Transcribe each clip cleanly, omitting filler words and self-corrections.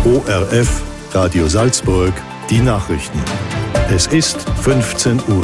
ORF, Radio Salzburg, die Nachrichten. Es ist 15 Uhr.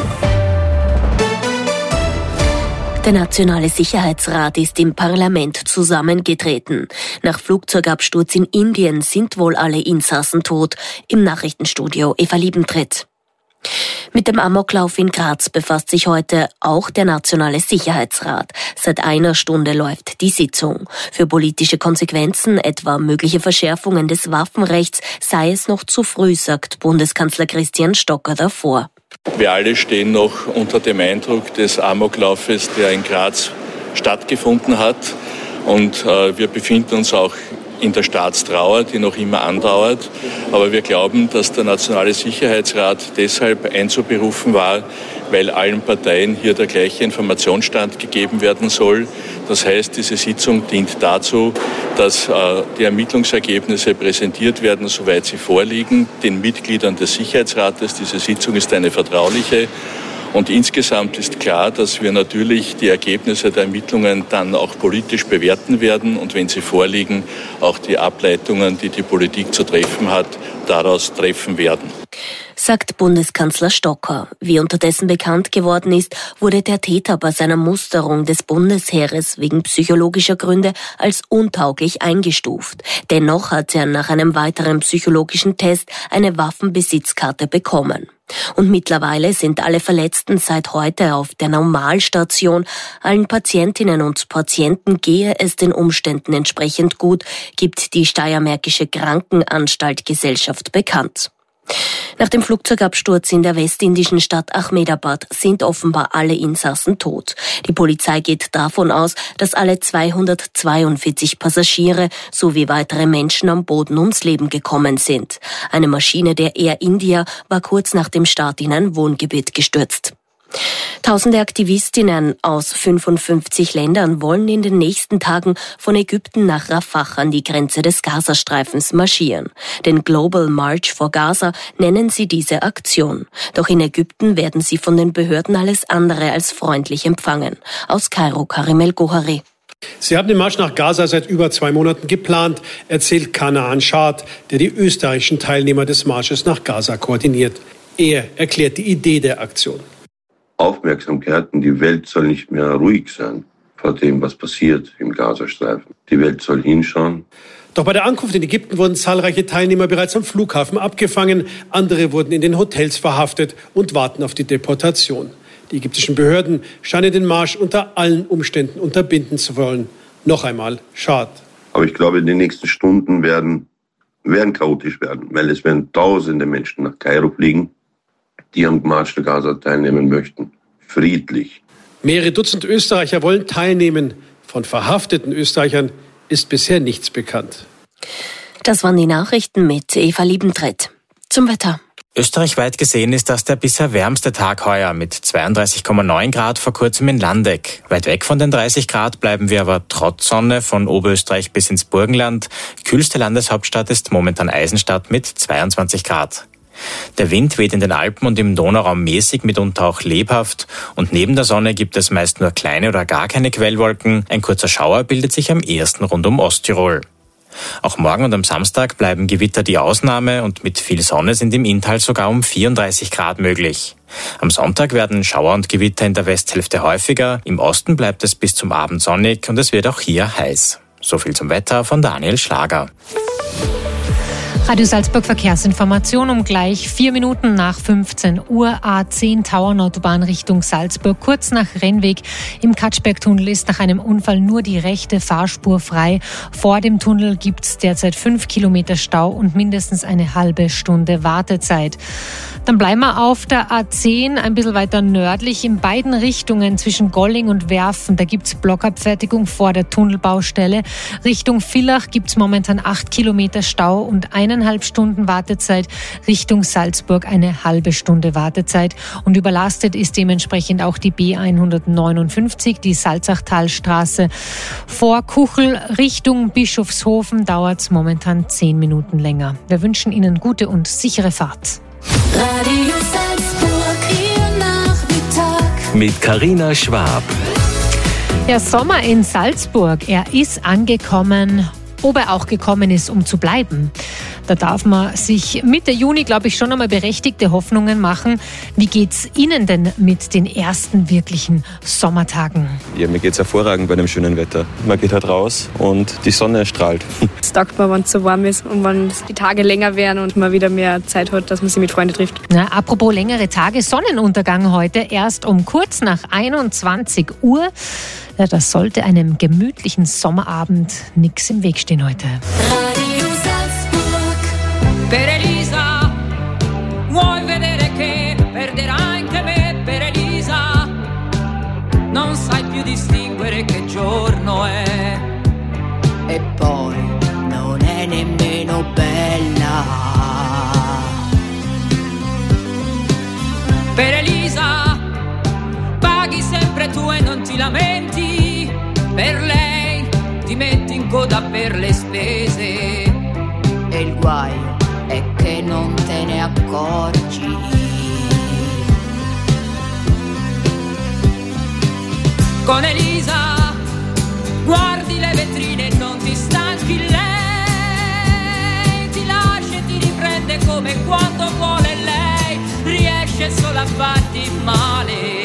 Der Nationale Sicherheitsrat ist im Parlament zusammengetreten. Nach Flugzeugabsturz in Indien sind wohl alle Insassen tot. Im Nachrichtenstudio Eva Liebentritt. Mit dem Amoklauf in Graz befasst sich heute auch der Nationale Sicherheitsrat. Seit einer Stunde läuft die Sitzung. Für politische Konsequenzen, etwa mögliche Verschärfungen des Waffenrechts, sei es noch zu früh, sagt Bundeskanzler Christian Stocker davor. Wir alle stehen noch unter dem Eindruck des Amoklaufes, der in Graz stattgefunden hat. Und wir befinden uns auch in der Staatstrauer, die noch immer andauert. Aber wir glauben, dass der Nationale Sicherheitsrat deshalb einzuberufen war, weil allen Parteien hier der gleiche Informationsstand gegeben werden soll. Das heißt, diese Sitzung dient dazu, dass die Ermittlungsergebnisse präsentiert werden, soweit sie vorliegen, den Mitgliedern des Sicherheitsrates. Diese Sitzung ist eine vertrauliche. Und insgesamt ist klar, dass wir natürlich die Ergebnisse der Ermittlungen dann auch politisch bewerten werden und wenn sie vorliegen, auch die Ableitungen, die die Politik zu treffen hat, daraus treffen werden. Sagt Bundeskanzler Stocker. Wie unterdessen bekannt geworden ist, wurde der Täter bei seiner Musterung des Bundesheeres wegen psychologischer Gründe als untauglich eingestuft. Dennoch hat er nach einem weiteren psychologischen Test eine Waffenbesitzkarte bekommen. Und mittlerweile sind alle Verletzten seit heute auf der Normalstation. Allen Patientinnen und Patienten gehe es den Umständen entsprechend gut, gibt die Steiermärkische Krankenanstalt-Gesellschaft bekannt. Nach dem Flugzeugabsturz in der westindischen Stadt Ahmedabad sind offenbar alle Insassen tot. Die Polizei geht davon aus, dass alle 242 Passagiere sowie weitere Menschen am Boden ums Leben gekommen sind. Eine Maschine der Air India war kurz nach dem Start in ein Wohngebiet gestürzt. Tausende Aktivistinnen aus 55 Ländern wollen in den nächsten Tagen von Ägypten nach Rafah an die Grenze des Gazastreifens marschieren. Den Global March for Gaza nennen sie diese Aktion. Doch in Ägypten werden sie von den Behörden alles andere als freundlich empfangen. Aus Kairo, Karim El-Gohari. Sie haben den Marsch nach Gaza seit über 2 Monaten geplant, erzählt Kanaan Schad, der die österreichischen Teilnehmer des Marsches nach Gaza koordiniert. Er erklärt die Idee der Aktion. Aufmerksamkeit und die Welt soll nicht mehr ruhig sein vor dem, was passiert im Gazastreifen. Die Welt soll hinschauen. Doch bei der Ankunft in Ägypten wurden zahlreiche Teilnehmer bereits am Flughafen abgefangen. Andere wurden in den Hotels verhaftet und warten auf die Deportation. Die ägyptischen Behörden scheinen den Marsch unter allen Umständen unterbinden zu wollen. Noch einmal, schade. Aber ich glaube, die nächsten Stunden werden chaotisch werden, weil es werden tausende Menschen nach Kairo fliegen, die am Marsch der Gaza teilnehmen möchten. Friedlich. Mehrere Dutzend Österreicher wollen teilnehmen. Von verhafteten Österreichern ist bisher nichts bekannt. Das waren die Nachrichten mit Eva Liebentritt. Zum Wetter. Österreichweit gesehen ist das der bisher wärmste Tag heuer mit 32,9 Grad vor kurzem in Landeck. Weit weg von den 30 Grad bleiben wir aber trotz Sonne von Oberösterreich bis ins Burgenland. Kühlste Landeshauptstadt ist momentan Eisenstadt mit 22 Grad. Der Wind weht in den Alpen und im Donauraum mäßig, mitunter auch lebhaft. Und neben der Sonne gibt es meist nur kleine oder gar keine Quellwolken. Ein kurzer Schauer bildet sich am ehesten rund um Osttirol. Auch morgen und am Samstag bleiben Gewitter die Ausnahme und mit viel Sonne sind im Inntal sogar um 34 Grad möglich. Am Sonntag werden Schauer und Gewitter in der Westhälfte häufiger. Im Osten bleibt es bis zum Abend sonnig und es wird auch hier heiß. So viel zum Wetter von Daniel Schlager. Radio Salzburg Verkehrsinformation um gleich 4 Minuten nach 15 Uhr. A10 Tauernautobahn Richtung Salzburg. Kurz nach Rennweg im Katschbergtunnel ist nach einem Unfall nur die rechte Fahrspur frei. Vor dem Tunnel gibt es derzeit 5 Kilometer Stau und mindestens eine halbe Stunde Wartezeit. Dann bleiben wir auf der A10 ein bisschen weiter nördlich in beiden Richtungen zwischen Golling und Werfen. Da gibt es Blockabfertigung vor der Tunnelbaustelle. Richtung Villach gibt es momentan 8 Kilometer Stau und 1,5 Stunden Wartezeit. Richtung Salzburg eine halbe Stunde Wartezeit. Und überlastet ist dementsprechend auch die B159, die Salzachtalstraße. Vor Kuchel Richtung Bischofshofen dauert es momentan 10 Minuten länger. Wir wünschen Ihnen gute und sichere Fahrt. Radio Salzburg, Ihr Nachmittag. Mit Carina Schwab. Der Sommer in Salzburg, er ist angekommen, ob er auch gekommen ist, um zu bleiben. Da darf man sich Mitte Juni, glaube ich, schon einmal berechtigte Hoffnungen machen. Wie geht's Ihnen denn mit den ersten wirklichen Sommertagen? Ja, mir geht's hervorragend bei dem schönen Wetter. Man geht halt raus und die Sonne strahlt. Es taugt mir, wenn es so warm ist und wenn die Tage länger werden und man wieder mehr Zeit hat, dass man sich mit Freunden trifft. Na, apropos längere Tage, Sonnenuntergang heute erst um kurz nach 21 Uhr. Ja, das sollte einem gemütlichen Sommerabend nichts im Weg stehen heute. Radio Salzburg. Per Elisa, vuoi vedere che perderai anche me? Per Elisa, non sai più distinguere che giorno è. E poi non è nemmeno bella. Per Elisa, paghi sempre tu e non ti lamenti. Per lei ti metti in coda per le spese. E il guaio è che non te ne accorgi. Con Elisa guardi le vetrine e non ti stanchi. Lei ti lascia e ti riprende come quando vuole lei. Riesce solo a farti male.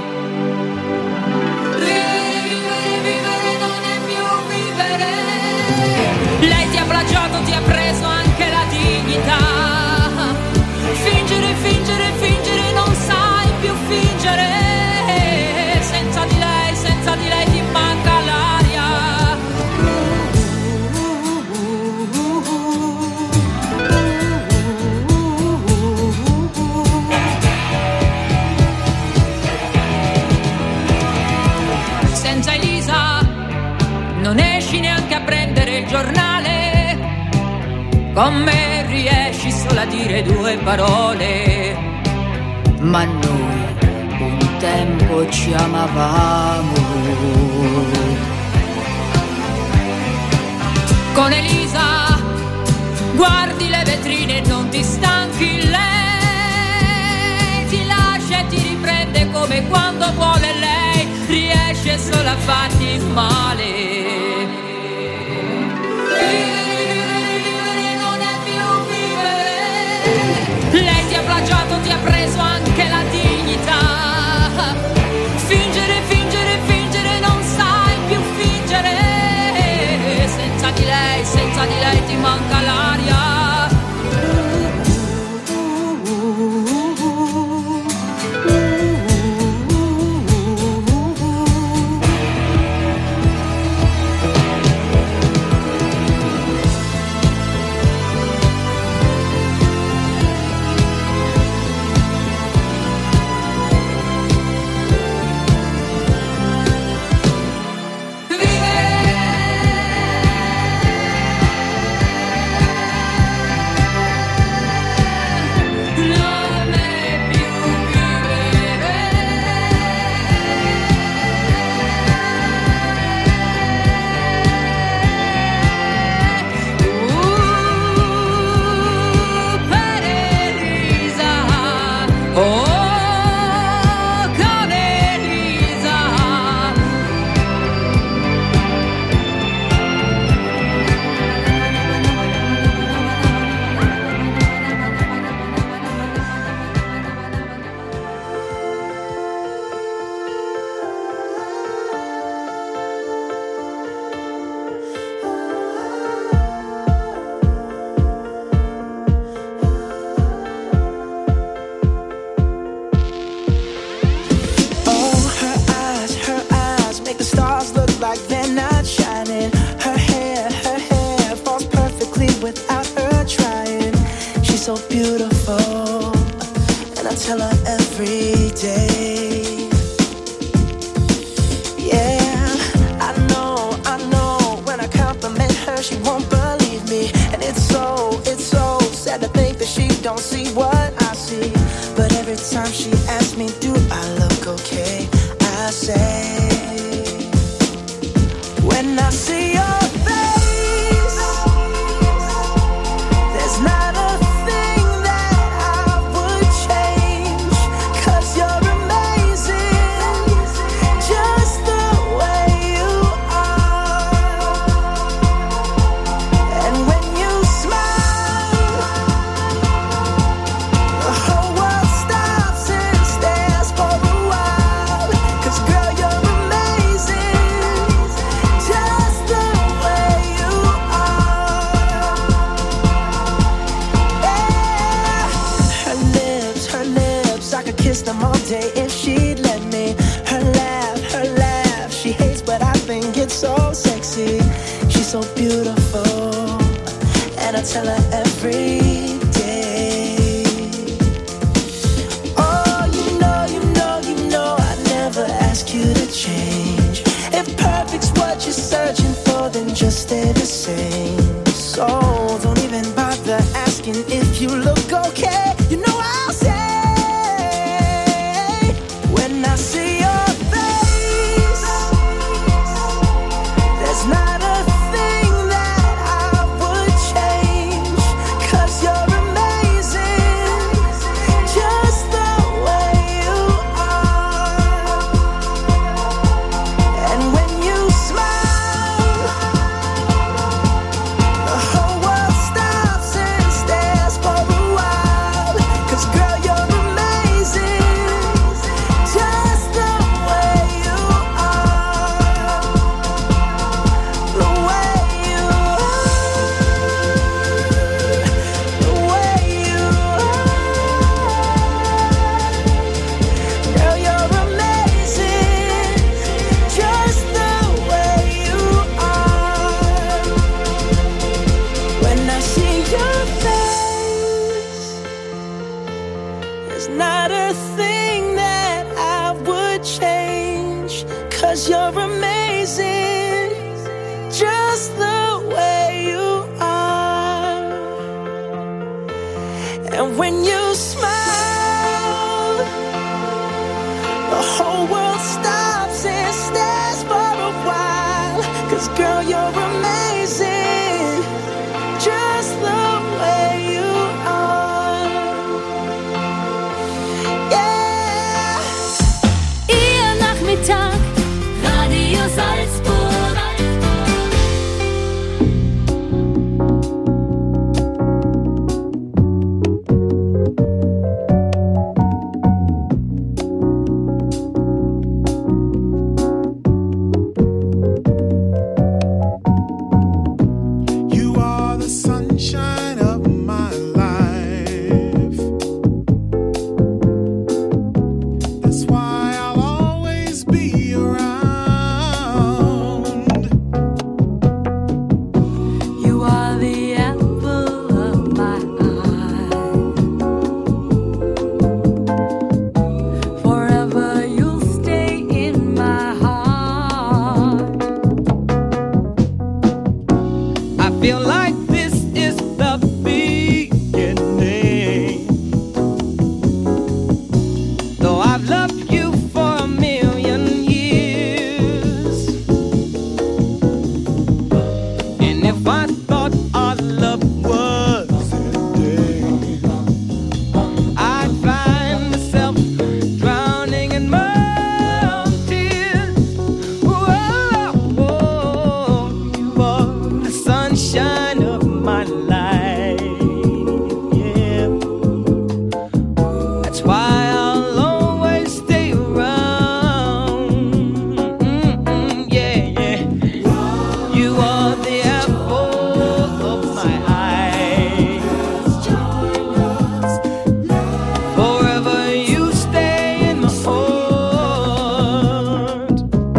Vivere non è più vivere. Lei ti ha plagiato, ti ha preso anche la dignità. Fingere, fingere, fingere, non sai più fingere. Senza di lei ti manca l'aria. Senza Elisa non esci neanche a prendere il giornale. Con me riesci solo a dire due parole. Ma noi un tempo ci amavamo. Con Elisa guardi le vetrine e non ti stanchi. Lei ti lascia e ti riprende come quando vuole lei. Riesce solo a farti male. Vivere non è più vivere. Lei ti ha plagiato, ti ha preso anche la dignità. Fingere, fingere, fingere, non sai più fingere. Senza di lei ti manca l'aria. Amazing. tell her every day. Oh, you know, I'd never ask you to change. If perfect's what you're searching for, then just stay the same. So don't even bother asking if you look okay. You know I'll say, when I see your face, there's not a thing that I would change, 'cause you're amazing, just the way you are. And when you smile, the whole world stops and stares for a while, 'cause girl, you're amazing, just the way you are. The way you are. The way you are. Girl, you're amazing, just the way you are. When I see your face, there's not a thing that I would change, 'cause you're amazing, just the way you are. And when you smile, the whole world stops and stares for a while, 'cause girl, you're amazing, just the way you are. Yeah. Ihr Nachmittag, Radio Salzburg. You are the sunshine of my life. That's why I'll always be around. You are the apple of my eye. Forever you'll stay in my heart. I feel like this is the beginning. Though I've loved you for a million years, and if I thought our love was ending, I'd find myself drowning in my own tears. Whoa, you are the sunshine of my life. Yeah, that's why I'll always stay around. Yeah, yeah. You are the apple of my eye. Forever you stay in my heart.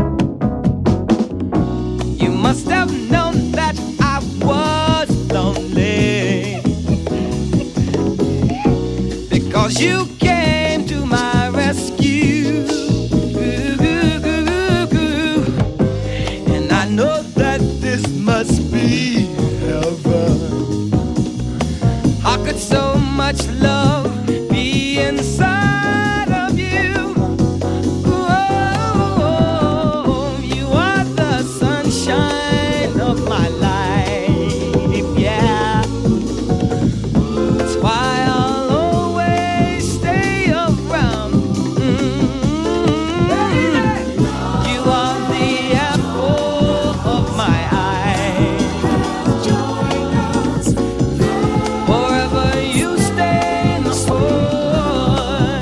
You must have known that I was lonely, because you came to my rescue. And I know that this must be heaven. How could so much love be inside of you? Oh, you are the sunshine of my life. Yeah, that's why I'll always stay around. You are the apple of my eye. Forever you stay in the heart.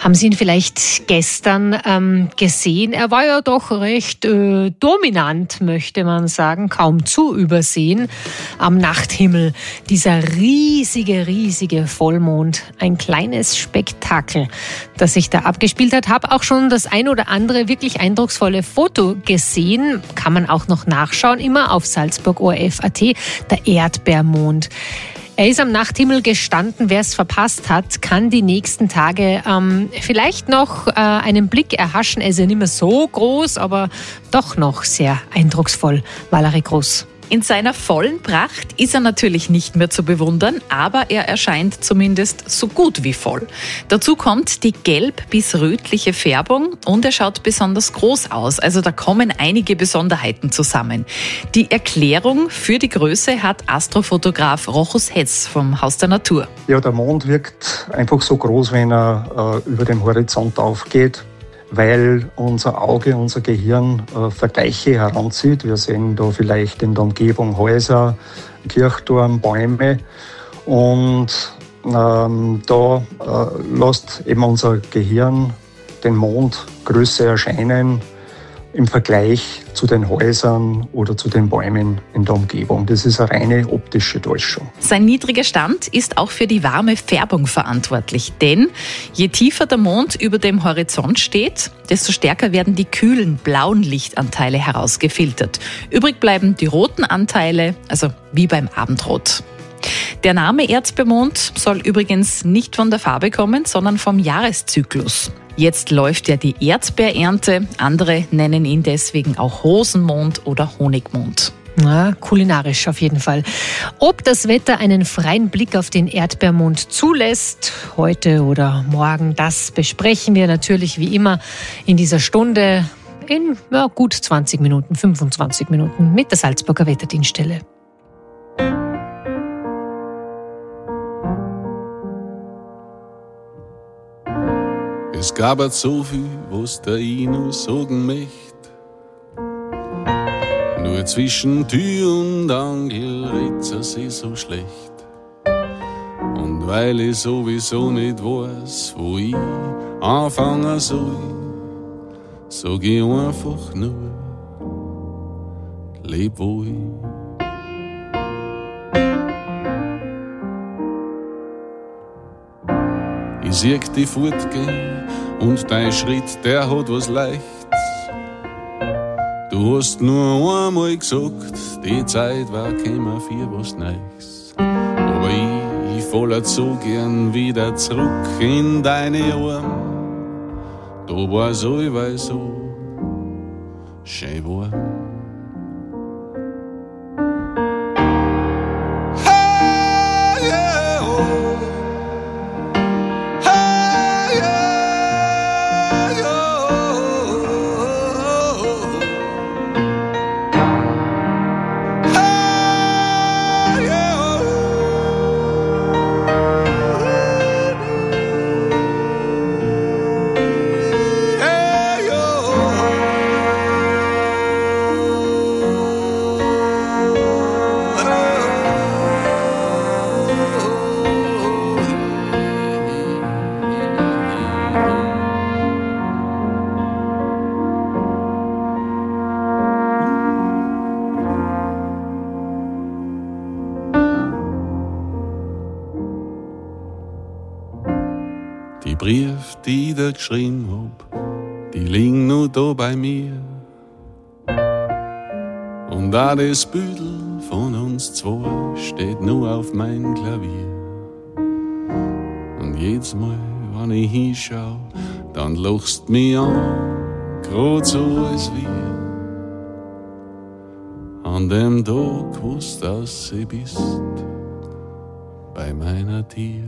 Haben Sie ihn vielleicht gestern gesehen? Er war ja doch recht dominant, möchte man sagen, kaum zu übersehen am Nachthimmel. Dieser riesige Vollmond, ein kleines Spektakel, das sich da abgespielt hat. Habe auch schon das ein oder andere wirklich eindrucksvolle Foto gesehen. Kann man auch noch nachschauen, immer auf salzburg.orf.at, der Erdbeermond. Er ist am Nachthimmel gestanden. Wer es verpasst hat, kann die nächsten Tage vielleicht noch einen Blick erhaschen. Er ist ja nicht mehr so groß, aber doch noch sehr eindrucksvoll. Valerie Groß. In seiner vollen Pracht ist er natürlich nicht mehr zu bewundern, aber er erscheint zumindest so gut wie voll. Dazu kommt die gelb- bis rötliche Färbung und er schaut besonders groß aus. Also da kommen einige Besonderheiten zusammen. Die Erklärung für die Größe hat Astrofotograf Rochus Hess vom Haus der Natur. Ja, der Mond wirkt einfach so groß, wenn er über dem Horizont aufgeht, weil unser Auge, unser Gehirn Vergleiche heranzieht. Wir sehen da vielleicht in der Umgebung Häuser, Kirchturm, Bäume und da lässt eben unser Gehirn den Mond größer erscheinen im Vergleich zu den Häusern oder zu den Bäumen in der Umgebung. Das ist eine reine optische Täuschung. Sein niedriger Stand ist auch für die warme Färbung verantwortlich, denn je tiefer der Mond über dem Horizont steht, desto stärker werden die kühlen blauen Lichtanteile herausgefiltert. Übrig bleiben die roten Anteile, also wie beim Abendrot. Der Name Erdbeermond soll übrigens nicht von der Farbe kommen, sondern vom Jahreszyklus. Jetzt läuft ja die Erdbeerernte, andere nennen ihn deswegen auch Rosenmond oder Honigmond. Na, kulinarisch auf jeden Fall. Ob das Wetter einen freien Blick auf den Erdbeermond zulässt, heute oder morgen, das besprechen wir natürlich wie immer in dieser Stunde in gut 20 Minuten, 25 Minuten mit der Salzburger Wetterdienststelle. Es gab so viel, was der ich noch sagen möcht. Nur zwischen Tür und Angel red's sich so schlecht. Und weil ich sowieso nicht weiß, wo ich anfangen soll, sag ich einfach nur, leb wohl. Ich sieh dich fortgehen und dein Schritt, der hat was Leichts. Du hast nur einmal gesagt, die Zeit war gekommen für was Neues. Aber ich falle so gern wieder zurück in deine Arme. Da war's allweil so schön warm. Die Brief, die ich dir geschrieben hab, die liegen nur da bei mir. Und auch das Büdel von uns zwei steht nur auf mein Klavier. Und jedes Mal, wenn ich hinschau, dann lachst mich an, grad so als wir. An dem Tag, wo du aus sie bist, bei meiner Tier.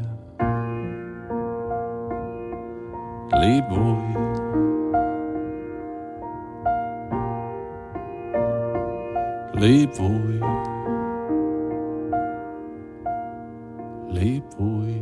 Leb wohl. Leb wohl. Leb wohl.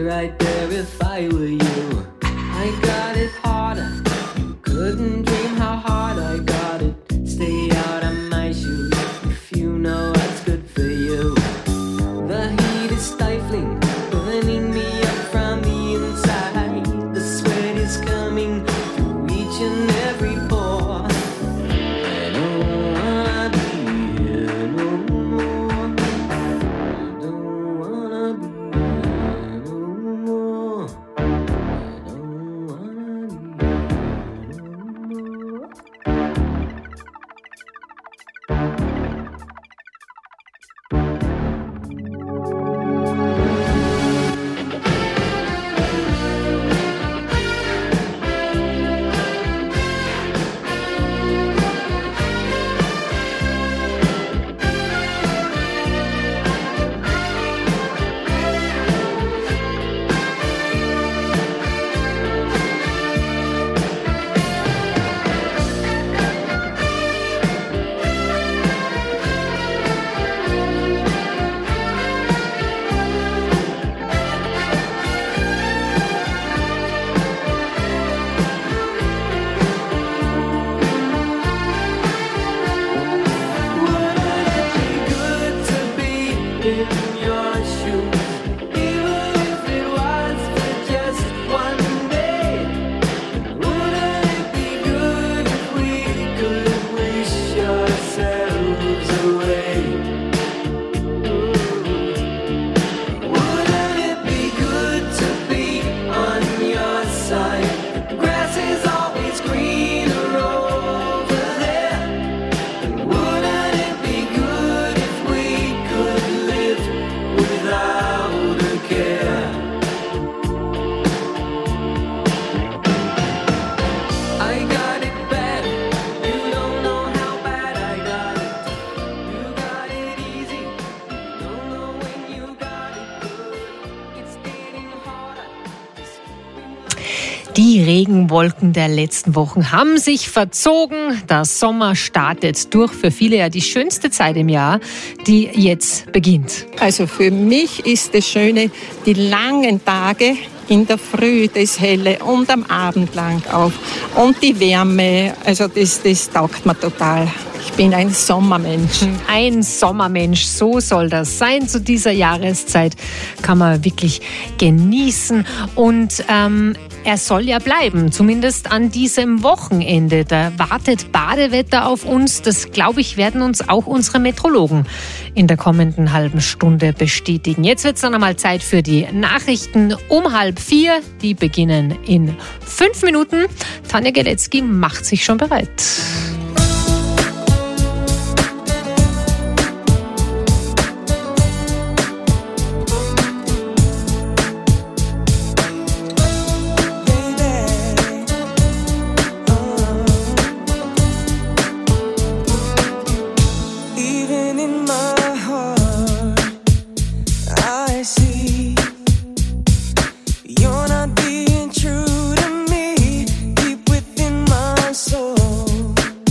right there if I were you. I got it harder. You couldn't dream how hard I got it. Stay out of my shoes if you know what's good for you. The heat is stifling, burning me up from the inside. The sweat is coming through each and every pore. I don't wanna be here no more. I don't wanna be here no more. I don't wanna be here no more. Die Regenwolken der letzten Wochen haben sich verzogen. Der Sommer startet durch. Für viele ja die schönste Zeit im Jahr, die jetzt beginnt. Also für mich ist das Schöne, die langen Tage in der Früh, das Helle und am Abend lang auch. Und die Wärme, also das taugt mir total. Ich bin ein Sommermensch. Ein Sommermensch, so soll das sein. Zu dieser Jahreszeit kann man wirklich genießen. Und er soll ja bleiben, zumindest an diesem Wochenende. Da wartet Badewetter auf uns. Das, glaube ich, werden uns auch unsere Meteorologen in der kommenden halben Stunde bestätigen. Jetzt wird es dann einmal Zeit für die Nachrichten um 3:30. Die beginnen in 5 Minuten. Tanja Geletzky macht sich schon bereit. You're not being true to me, deep within my soul.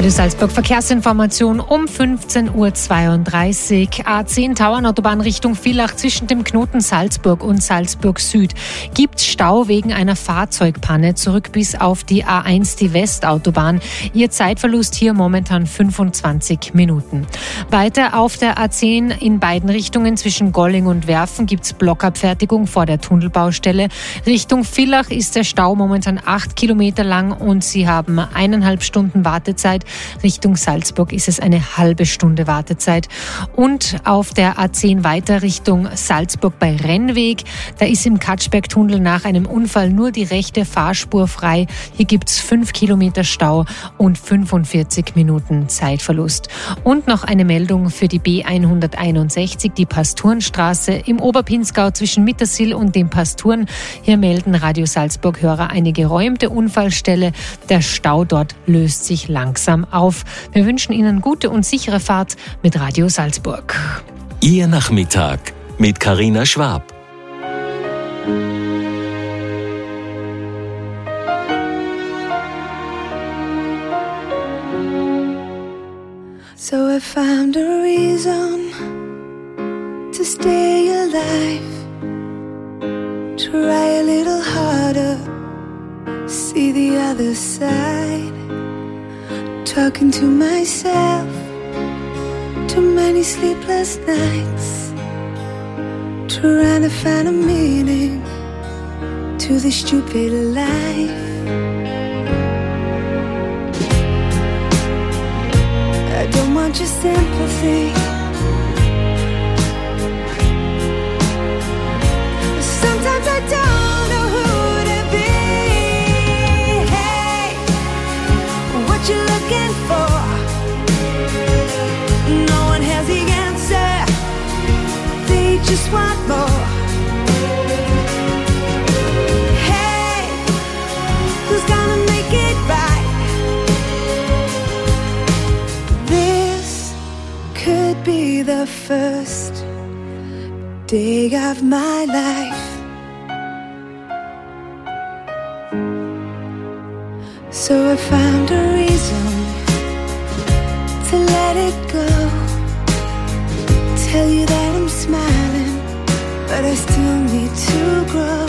Radio Salzburg Verkehrsinformation um 15.32 Uhr. A10 Tauernautobahn Richtung Villach zwischen dem Knoten Salzburg und Salzburg Süd. Gibt Stau wegen einer Fahrzeugpanne zurück bis auf die A1, die Westautobahn. Ihr Zeitverlust hier momentan 25 Minuten. Weiter auf der A10 in beiden Richtungen zwischen Golling und Werfen gibt's Blockabfertigung vor der Tunnelbaustelle. Richtung Villach ist der Stau momentan 8 Kilometer lang und Sie haben 1,5 Stunden Wartezeit. Richtung Salzburg ist es eine halbe Stunde Wartezeit. Und auf der A10 weiter Richtung Salzburg bei Rennweg. Da ist im Katschbergtunnel nach einem Unfall nur die rechte Fahrspur frei. Hier gibt's 5 Kilometer Stau und 45 Minuten Zeitverlust. Und noch eine Meldung für die B161, die Pasturenstraße im Oberpinzgau zwischen Mittersill und den Pasturen. Hier melden Radio Salzburg-Hörer eine geräumte Unfallstelle. Der Stau dort löst sich langsam auf. Wir wünschen Ihnen gute und sichere Fahrt mit Radio Salzburg. Ihr Nachmittag mit Carina Schwab. So I found a reason to stay alive. Try a little harder, see the other side. Talking to myself, too many sleepless nights, trying to find a meaning to this stupid life. I don't want your sympathy. Sometimes I don't know who to be. Hey, what you looking for? No one has the answer. They just want more. Hey, who's gonna make it right? This could be the first day of my life. So I found a reason to let it go. Tell you that I'm smiling, but I still need to grow.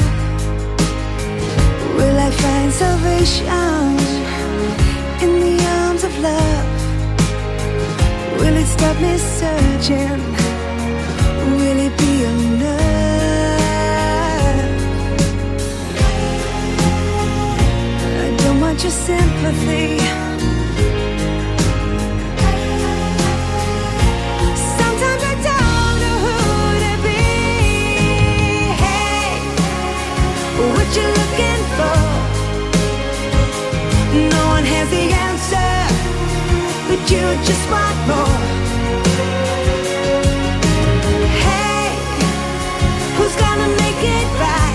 Will I find salvation in the arms of love? Will it stop me searching? Will it be enough? I don't want your sympathy. Sometimes I don't know who to be. Hey, what you looking for? No one has the answer, but you just want more. Hey, who's gonna make it right?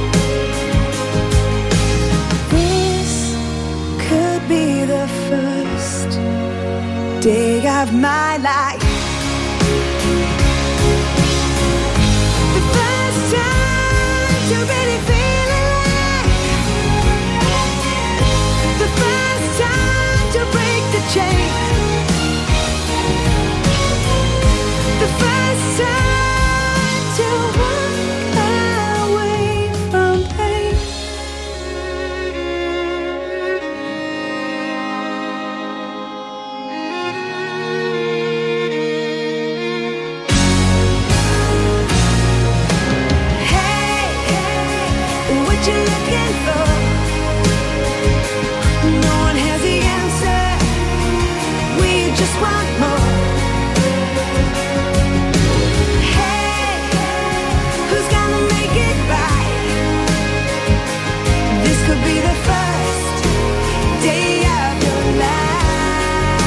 This could be the first day of my life. The first time to really feel alive. The first time to break the chain. The first time to walk away from pain. Hey, what you looking for? No one has the answer. We just want more. Could be the first day of your life.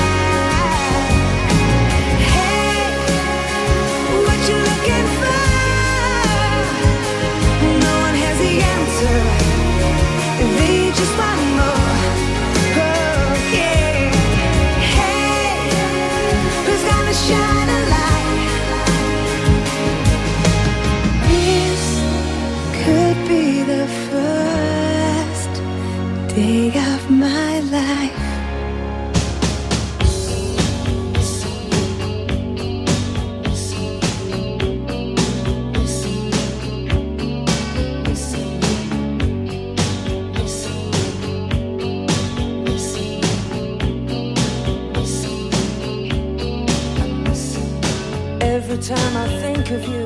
Hey, what you looking for? No one has the answer. They just want more. Oh, yeah. Hey, who's gonna shine a light? This could be the first day of my life. time I think of you,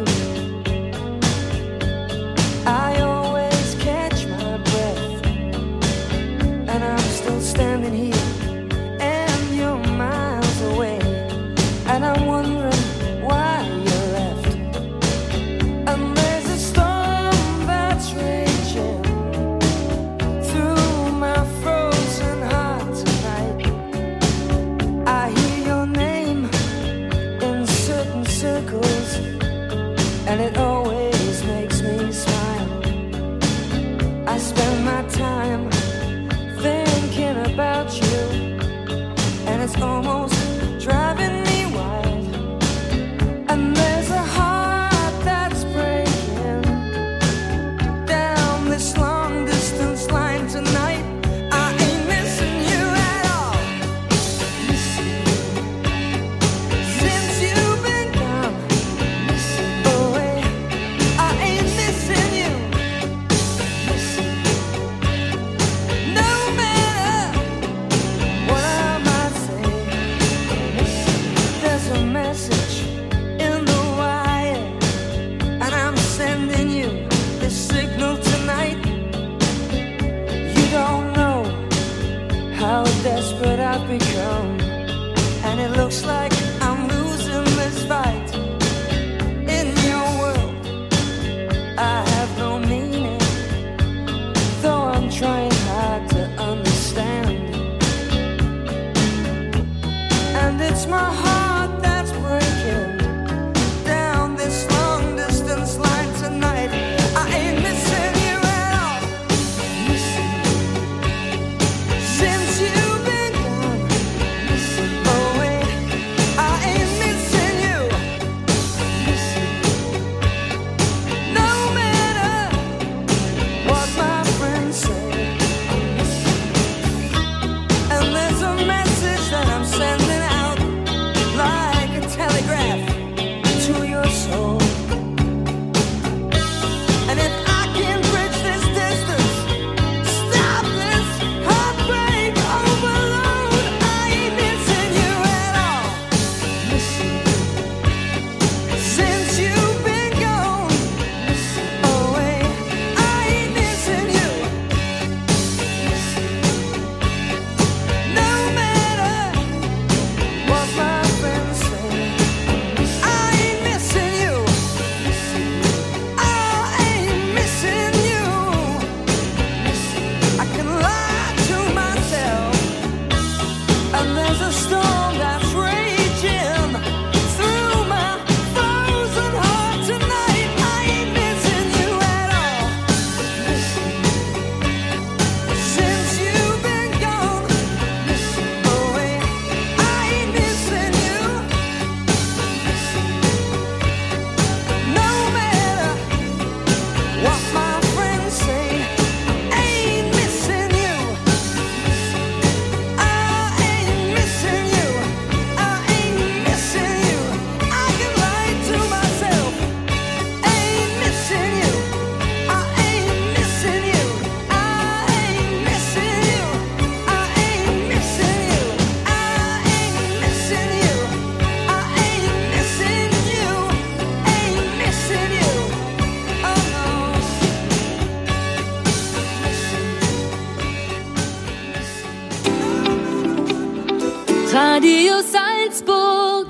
I always catch my breath, and I'm still standing here, and you're miles away, and I'm wondering why you left. And there's a storm that's raging through my frozen heart tonight. I hear your name in certain circles, and it always makes me smile. I spend my time thinking about you, and it's almost driving me wild. And there's a heart that's breaking down this long distance line tonight. I ain't missing you at all. Since you've been gone away, I ain't missing you. No matter what I might say, there's a message in the wire, and I'm sending you this signal tonight. You don't know how desperate I've become, and it looks like I'm losing this fight. In your world, I have no meaning, though I'm trying hard to understand. And it's my heart that's breaking down this long distance line tonight. I ain't missing you at all. Since you've been gone away, I ain't missing you. No matter what my friends say. And there's a message that I'm sending out like a telegraph to your soul. And if I can bridge this distance, stop this heartbreak overload, I ain't missing you at all. Since you've been gone away, I ain't missing you. No matter what my friends say, I ain't missing you. I ain't missing you. I can lie to myself, and there's a storm that's raging through my frozen heart tonight. I ain't missing you at all. Since you've been gone away, I ain't missing you. No matter what my friends say, I ain't missing you. I ain't missing you. I ain't missing you. I can lie to myself. Ain't missing you. I ain't missing you. I ain't missing you. I ain't missing you. I ain't missing you. I ain't missing you. Ain't missing you. Oh no. Radio Salzburg.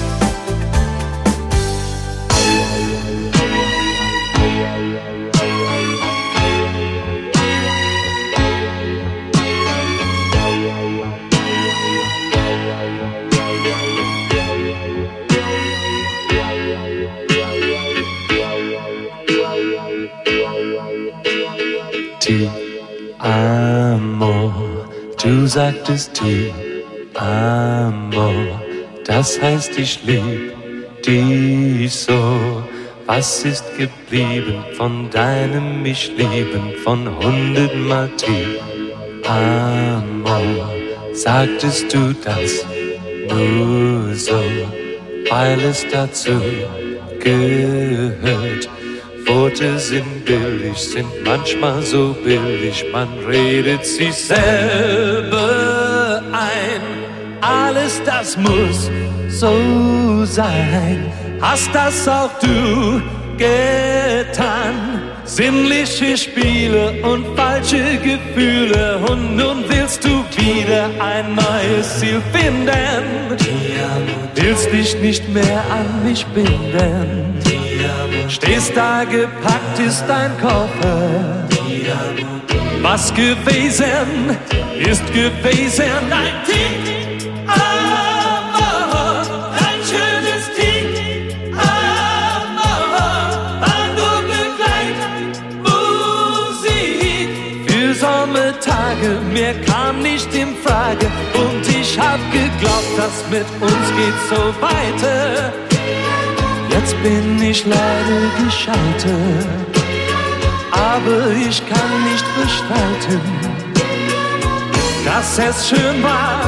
Ti amo, du sagtest ti amo, das heißt ich lieb dich so. Was ist geblieben von deinem mich lieben von 100-mal ti amo? Sagtest du das nur so, weil es dazu gehört? Worte sind billig, sind manchmal so billig, man redet sich selber ein. Alles das muss so sein, hast das auch du getan. Sinnliche Spiele und falsche Gefühle und nun willst du wieder ein neues Ziel finden. Willst dich nicht mehr an mich binden. Stehst da, gepackt ist dein Koffer. Was gewesen, ist gewesen. Dein Tick, Amor, dein schönes Tick, Amor, war nur Begleitmusik. Für Sommertage, mir kam nicht in Frage. Und ich hab geglaubt, das mit uns geht so weiter. Jetzt bin ich leider gescheitert, aber ich kann nicht bestreiten, dass es schön war,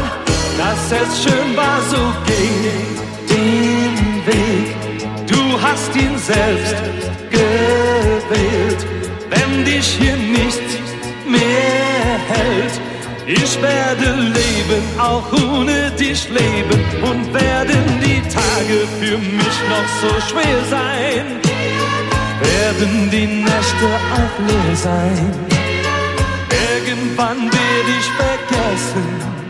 so geh den Weg. Du hast ihn selbst gewählt, wenn dich hier nichts mehr hält. Ich werde leben, auch ohne dich leben, und werden die Tage für mich noch so schwer sein. Werden die Nächte auch leer sein. Irgendwann werde ich vergessen.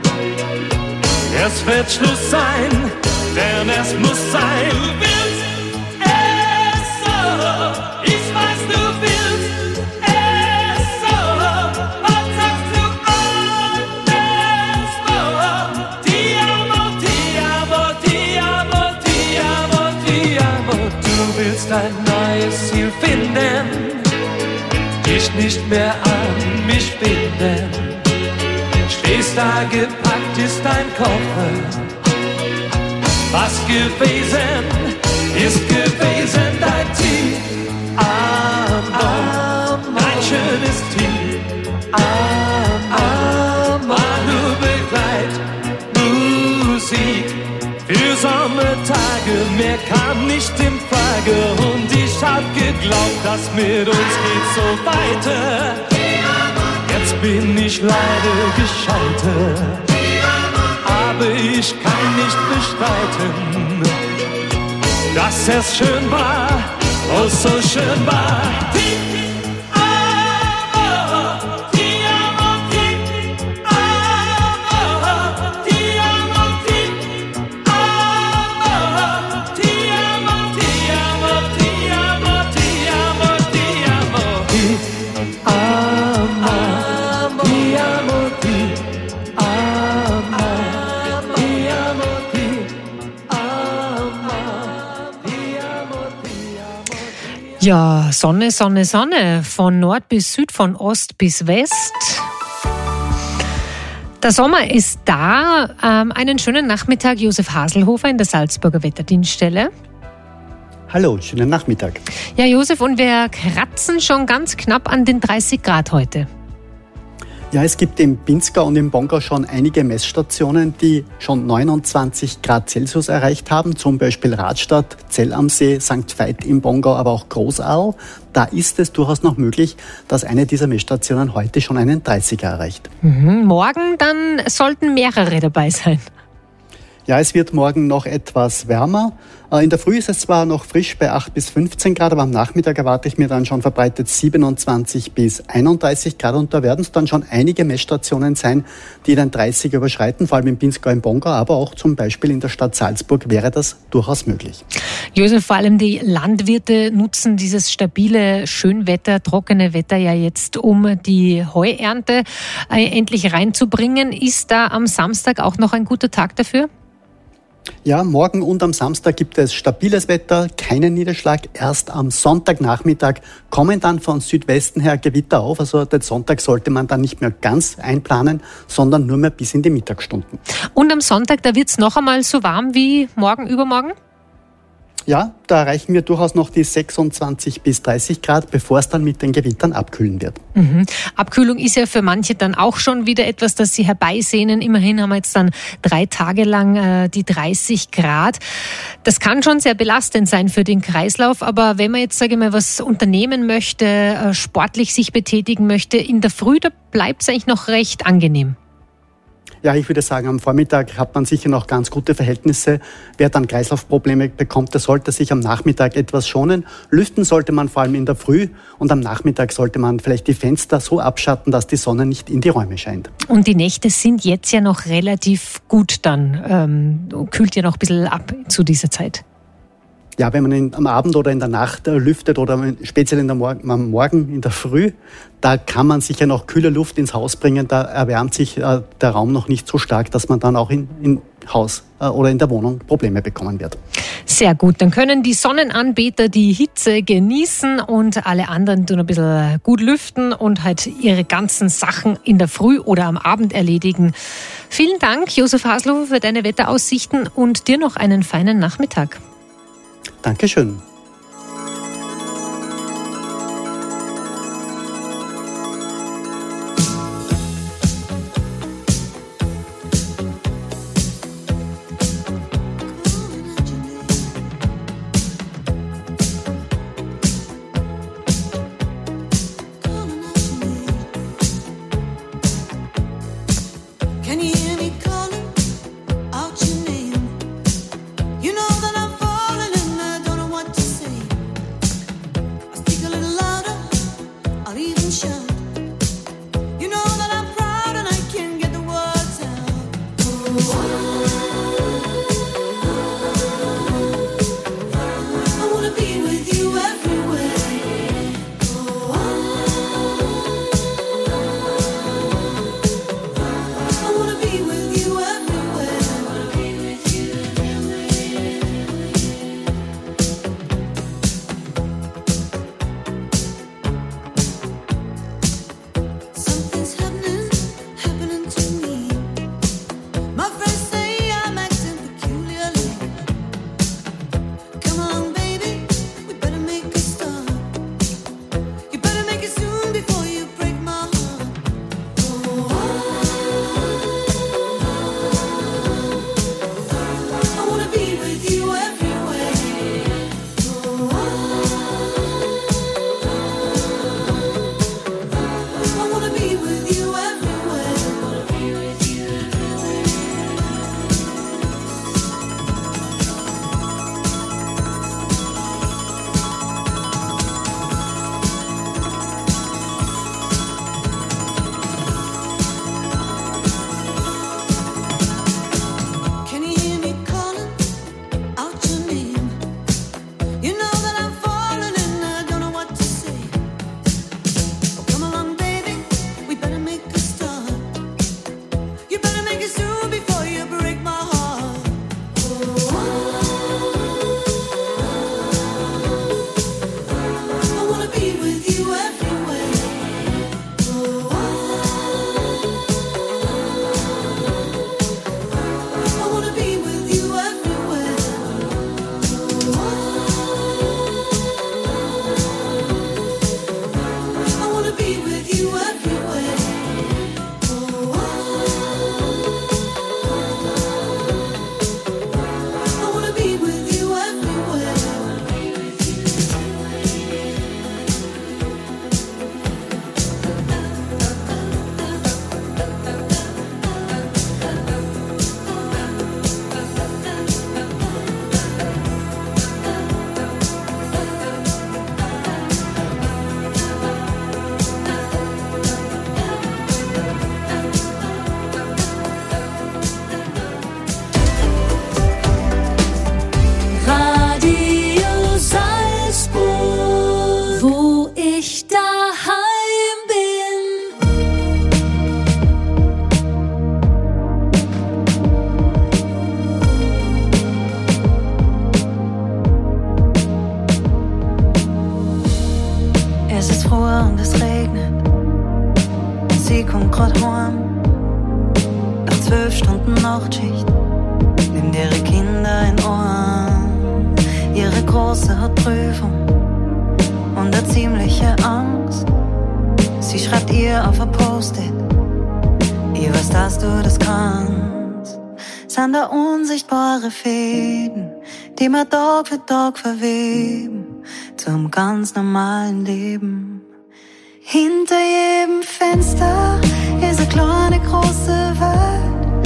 Es wird Schluss sein, denn es muss sein. Du willst es so, ich weiß, du willst es so. Was sagst du anderswo? Ti amo, ti amo, ti amo, ti amo, ti amo. Du willst ein neues Ziel finden, dich nicht mehr an mich binden. Stehst da, gepackt ist dein Koffer. Was gewesen, ist gewesen. Dein Tief, Amor, ein schönes Tief, Amor, war nur Begleitmusik. Für Sommertage, mehr kam nicht in Frage. Und ich hab geglaubt, das mit uns geht so weiter. Jetzt bin ich leider gescheitert, aber ich kann nicht bestreiten, dass es schön war, oh so schön war. Ja, Sonne, Sonne, Sonne, von Nord bis Süd, von Ost bis West. Der Sommer ist da. Einen schönen Nachmittag, Josef Haselhofer in der Salzburger Wetterdienststelle. Hallo, schönen Nachmittag. Ja, Josef, und wir kratzen schon ganz knapp an den 30 Grad heute. Ja, es gibt im Pinzgau und im Bongau schon einige Messstationen, die schon 29 Grad Celsius erreicht haben. Zum Beispiel Radstadt, Zell am See, St. Veit im Bongau, aber auch Großaarl. Da ist es durchaus noch möglich, dass eine dieser Messstationen heute schon einen 30er erreicht. Morgen dann sollten mehrere dabei sein. Ja, es wird morgen noch etwas wärmer. In der Früh ist es zwar noch frisch bei 8 bis 15 Grad, aber am Nachmittag erwarte ich mir dann schon verbreitet 27 bis 31 Grad. Und da werden es dann schon einige Messstationen sein, die den 30 überschreiten, vor allem im Pinzgau, im Bongau, aber auch zum Beispiel in der Stadt Salzburg wäre das durchaus möglich. Josef, vor allem die Landwirte nutzen dieses stabile Schönwetter, trockene Wetter ja jetzt, um die Heuernte endlich reinzubringen. Ist da am Samstag auch noch ein guter Tag dafür? Ja, morgen und am Samstag gibt es stabiles Wetter, keinen Niederschlag. Erst am Sonntagnachmittag kommen dann von Südwesten her Gewitter auf. Also den Sonntag sollte man dann nicht mehr ganz einplanen, sondern nur mehr bis in die Mittagsstunden. Und am Sonntag, da wird es noch einmal so warm wie morgen, übermorgen? Ja, da erreichen wir durchaus noch die 26 bis 30 Grad, bevor es dann mit den Gewittern abkühlen wird. Abkühlung ist ja für manche dann auch schon wieder etwas, das sie herbeisehnen. Immerhin haben wir jetzt dann 3 Tage lang die 30 Grad. Das kann schon sehr belastend sein für den Kreislauf. Aber wenn man jetzt, sage ich mal, was unternehmen möchte, sportlich sich betätigen möchte, in der Früh, da bleibt es eigentlich noch recht angenehm. Ja, ich würde sagen, am Vormittag hat man sicher noch ganz gute Verhältnisse. Wer dann Kreislaufprobleme bekommt, der sollte sich am Nachmittag etwas schonen. Lüften sollte man vor allem in der Früh und am Nachmittag sollte man vielleicht die Fenster so abschatten, dass die Sonne nicht in die Räume scheint. Und die Nächte sind jetzt ja noch relativ gut dann. Kühlt ja noch ein bisschen ab zu dieser Zeit. Ja, wenn man am Abend oder in der Nacht lüftet oder speziell am Morgen in der Früh, da kann man sicher noch kühle Luft ins Haus bringen. Da erwärmt sich der Raum noch nicht so stark, dass man dann auch im Haus oder in der Wohnung Probleme bekommen wird. Sehr gut, dann können die Sonnenanbeter die Hitze genießen und alle anderen tun ein bisschen gut lüften und halt ihre ganzen Sachen in der Früh oder am Abend erledigen. Vielen Dank, Josef Haslow, für deine Wetteraussichten und dir noch einen feinen Nachmittag. Dankeschön. Nachtschicht, nimmt ihre Kinder in Ohren. Ihre Große hat Prüfung und eine ziemliche Angst. Sie schreibt ihr auf ein Post-it, ich weiß, dass du das kannst. Sind da unsichtbare Fäden, die wir Tag für Tag verweben, zum ganz normalen Leben. Hinter jedem Fenster ist eine kleine große Welt.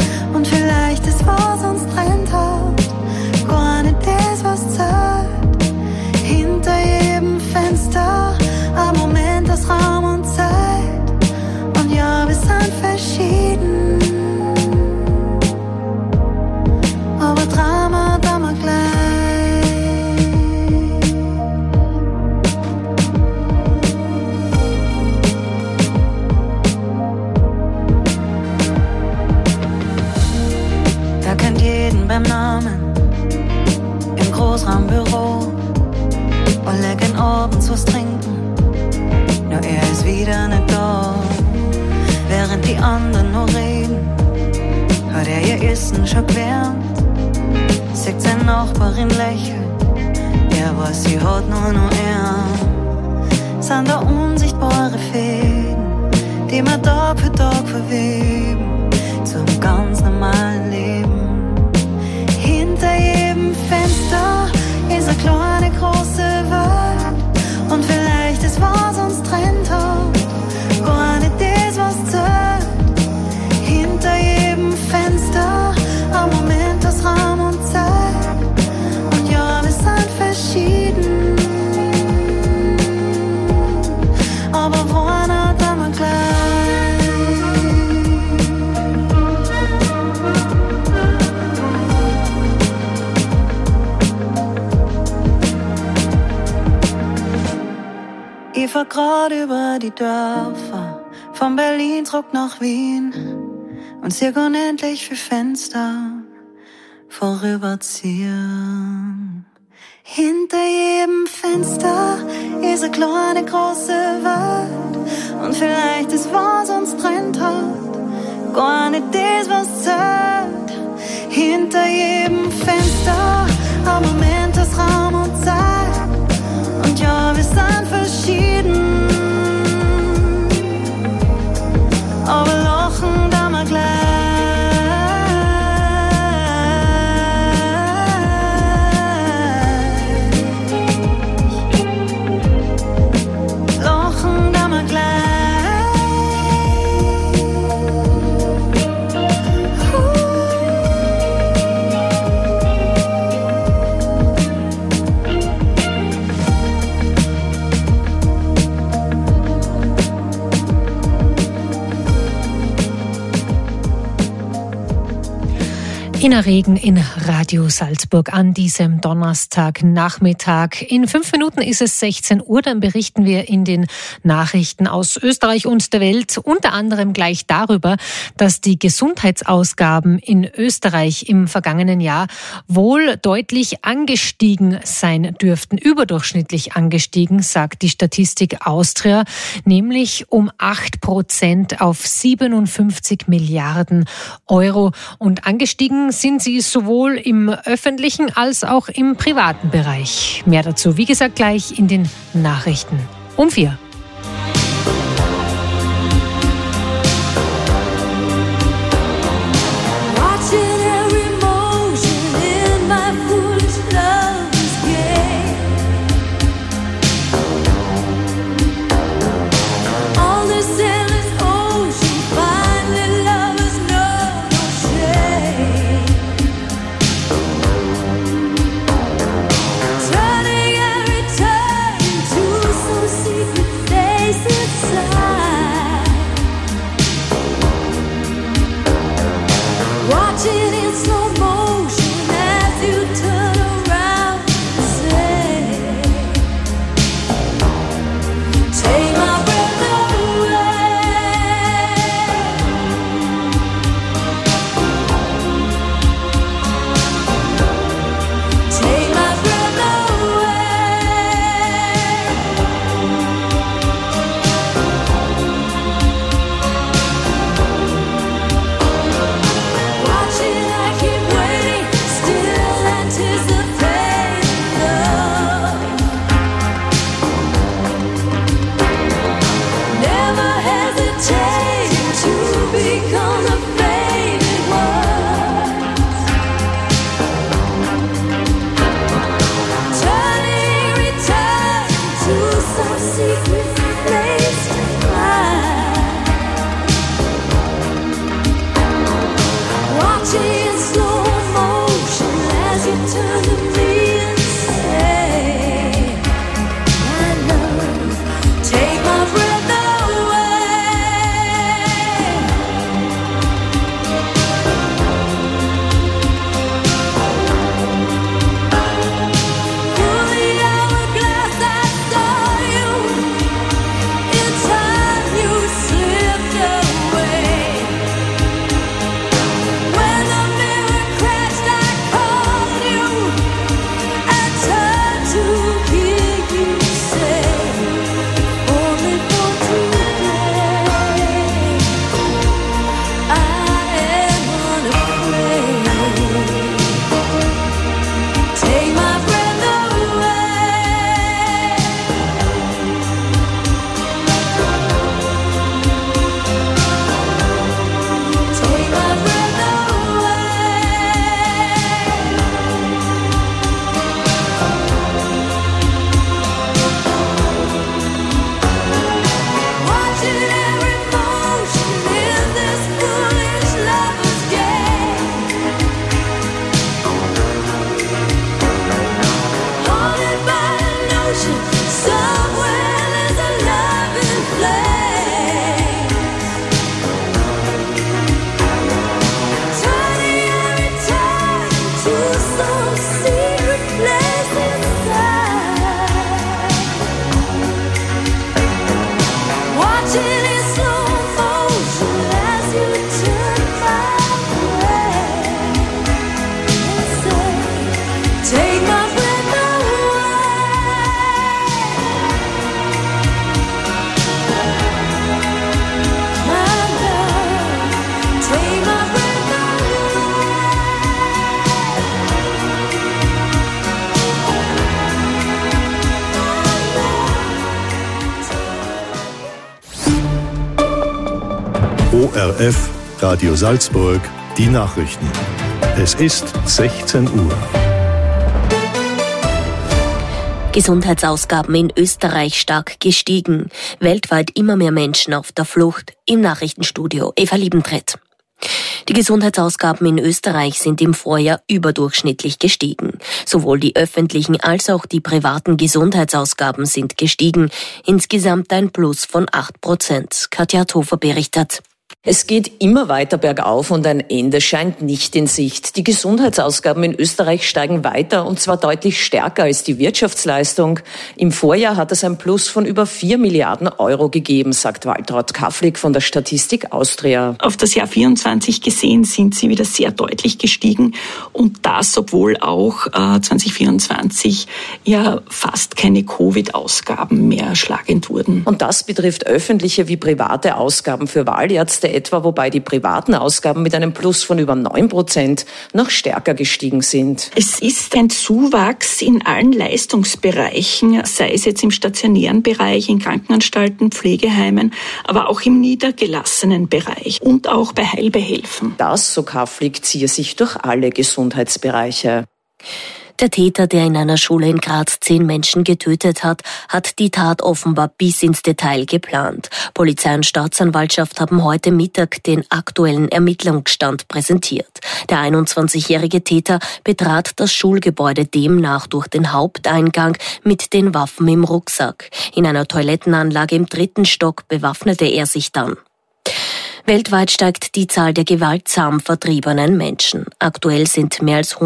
deinem Namen im Großraumbüro und legen abends was trinken. Nur er ist wieder nicht da. Während die anderen noch reden, hat er ihr Essen schon gewärmt. Sieht seine Nachbarin lächeln, er weiß, sie hat nur er. Sind da unsichtbare Fäden, die wir Tag für Tag verweben, zum ganz normalen Leben. Hinter jedem Fenster ist eine kleine große Welt, und vielleicht ist was uns trennt hat, gar nicht das, was zählt. Hinter jedem Fenster ein Moment aus Raum und Zeit, und ja, wir sind verschieden, aber wohnen immer gleich. Ich fahr grad über die Dörfer, von Berlin zurück nach Wien, und sehe unendlich viel Fenster vorüberziehen. Hinter jedem Fenster ist eine kleine große Welt, und vielleicht ist was uns trennt hat, gar nicht das, was zählt. Hinter jedem Fenster ein Moment aus Raum und Zeit, und ja, wir sind verschieden, aber lachen da mal gleich. Lachen da mal gleich. Ina Regen in Radio Salzburg an diesem Donnerstagnachmittag. In 5 Minuten ist es 16 Uhr, dann berichten wir in den Nachrichten aus Österreich und der Welt unter anderem gleich darüber, dass die Gesundheitsausgaben in Österreich im vergangenen Jahr wohl deutlich angestiegen sein dürften, überdurchschnittlich angestiegen, sagt die Statistik Austria, nämlich um 8% auf 57 Milliarden Euro. Und angestiegen sind sie sowohl im öffentlichen als auch im privaten Bereich. Mehr dazu, wie gesagt, gleich in den Nachrichten um 4. Turning every turn into some secret ORF, Radio Salzburg, die Nachrichten. Es ist 16 Uhr. Gesundheitsausgaben in Österreich stark gestiegen. Weltweit immer mehr Menschen auf der Flucht. Im Nachrichtenstudio Eva Liebentritt. Die Gesundheitsausgaben in Österreich sind im Vorjahr überdurchschnittlich gestiegen. Sowohl die öffentlichen als auch die privaten Gesundheitsausgaben sind gestiegen. Insgesamt ein Plus von 8%. Katja Thofer berichtet. Es geht immer weiter bergauf und ein Ende scheint nicht in Sicht. Die Gesundheitsausgaben in Österreich steigen weiter und zwar deutlich stärker als die Wirtschaftsleistung. Im Vorjahr hat es ein Plus von über 4 Milliarden Euro gegeben, sagt Waltraud Kafflig von der Statistik Austria. Auf das Jahr 24 gesehen sind sie wieder sehr deutlich gestiegen und das, obwohl auch 2024 ja fast keine Covid-Ausgaben mehr schlagend wurden. Und das betrifft öffentliche wie private Ausgaben für Wahlärzte etwa, wobei die privaten Ausgaben mit einem Plus von über 9% noch stärker gestiegen sind. Es ist ein Zuwachs in allen Leistungsbereichen, sei es jetzt im stationären Bereich, in Krankenanstalten, Pflegeheimen, aber auch im niedergelassenen Bereich und auch bei Heilbehelfen. Das, so Kafflig, ziehe sich durch alle Gesundheitsbereiche. Der Täter, der in einer Schule in Graz 10 Menschen getötet hat, hat die Tat offenbar bis ins Detail geplant. Polizei und Staatsanwaltschaft haben heute Mittag den aktuellen Ermittlungsstand präsentiert. Der 21-jährige Täter betrat das Schulgebäude demnach durch den Haupteingang mit den Waffen im Rucksack. In einer Toilettenanlage im 3. Stock bewaffnete er sich dann. Weltweit steigt die Zahl der gewaltsam vertriebenen Menschen. Aktuell sind mehr als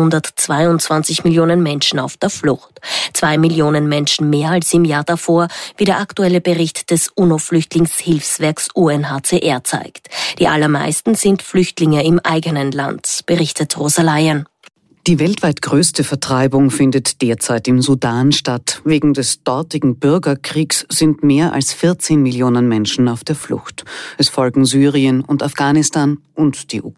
122 Millionen Menschen auf der Flucht. 2 Millionen Menschen mehr als im Jahr davor, wie der aktuelle Bericht des UNO-Flüchtlingshilfswerks UNHCR zeigt. Die allermeisten sind Flüchtlinge im eigenen Land, berichtet Rosa Laien. Die weltweit größte Vertreibung findet derzeit im Sudan statt. Wegen des dortigen Bürgerkriegs sind mehr als 14 Millionen Menschen auf der Flucht. Es folgen Syrien und Afghanistan und die Ukraine.